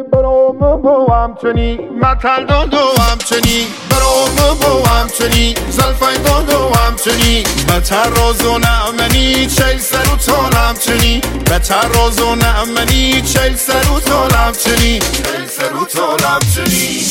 برام بو همچنی متل دادو همچنی برام بو همچنی زلفای دادو همچنی بتر رازو نامنی چل سر و تال همچنی بتر رازو نامنی چل سر و تال همچنی چل سر و تال همچنی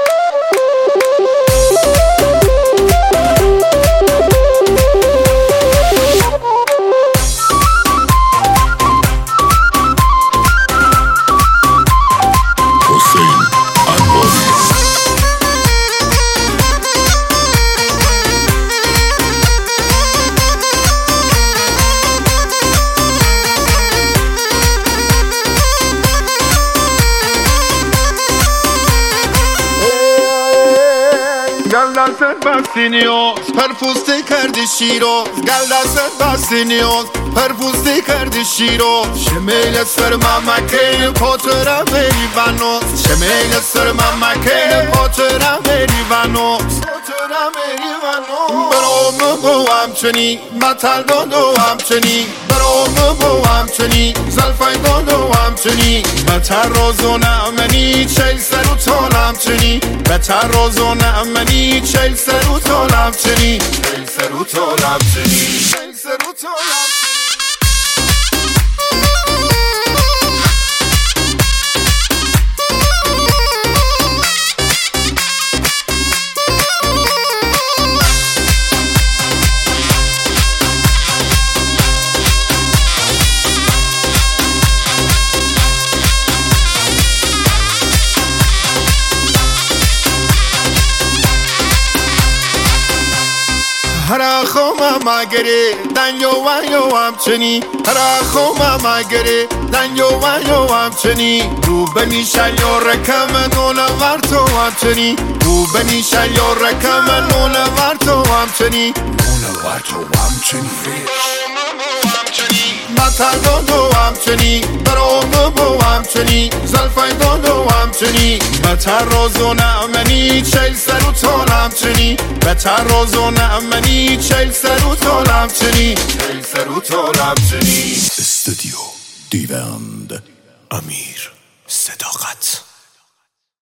گل دستت بستی نیاز پرپوسته کردی شیراز گل دستت بستی نیاز پرپوسته کردی شیراز شمیل سر ممکه پاترم بری وناز شمیل سر ممکه پاترم بری وناز برام بو همچنی متل دادو همچنی برام بو همچنی زلفای دادو همچنی بتر رازو نامنی چل سر و تال همچنی بتر رازو نامنی چل سر و تال همچنی چل سر و تال همچنی چل سر و تال همچنی هر خوم مگری دنیو و یو همچنی هر خوم مگری دنیو و یو همچنی رو بمیشه یا رکم نون ورتو همچنی رو بمیشه یا رکم نون ورتو همچنی نون ورتو همچنی متل دادو همچنی برام بو همچنی زلفای دادو همچنی بتر رازو نامنی چل سر و تال همچنی بتر رازو نامنی چل سر و تال همچنی چل سر و تال همچنی استودیو دیوند امیر صداقت